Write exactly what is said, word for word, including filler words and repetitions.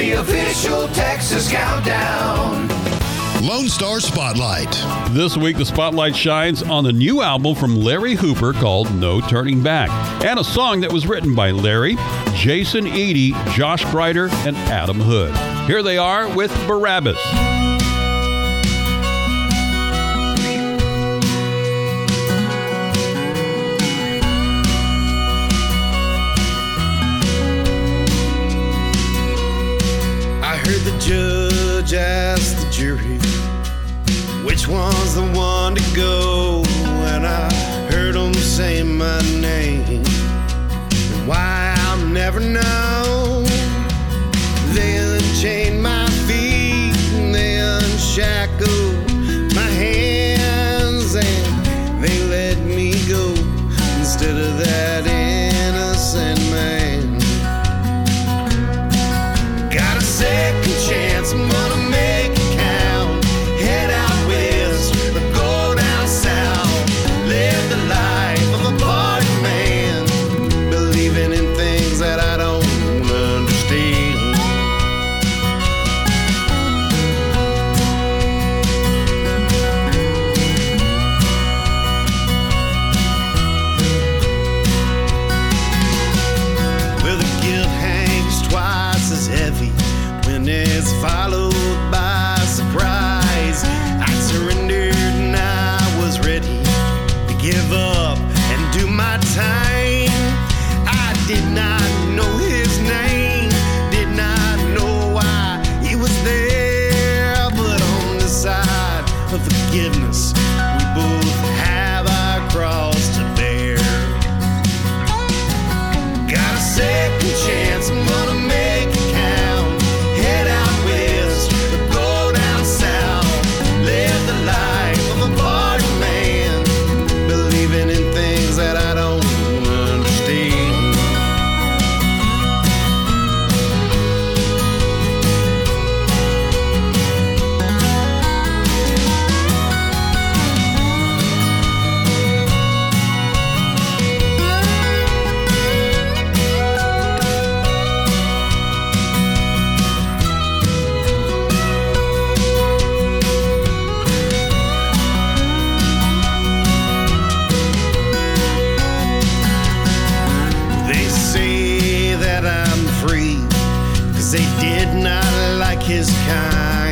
the official Texas Countdown. Lone Star Spotlight. This week, the spotlight shines on the new album from Larry Hooper called No Turning Back, and a song that was written by Larry, Jason Eady, Josh Greider, and Adam Hood. Here they are with Barabbas. I heard the judge ask the jury which one's the one to go, and I heard him say my name, and why I'll never know. They unchained my feet and they unshackled my hands, and they let me go instead of that innocent man. Got a second chance, I'm gonna make it count. Head out west or go down south. Live the life of a party man, believing in things that I don't understand. Well, the guilt hangs twice as heavy when it's followed by surprise. I surrendered and I was ready to give up and do my time. I did not know his name, did not know why he was there, but on the side of forgiveness, we both have our cross to bear. Got a second chance, I'm gonna make it count. Head out west or go down south. Live the life of a party man, believing in things that I don't understand. They say that I'm free, 'cause they did not like his kind.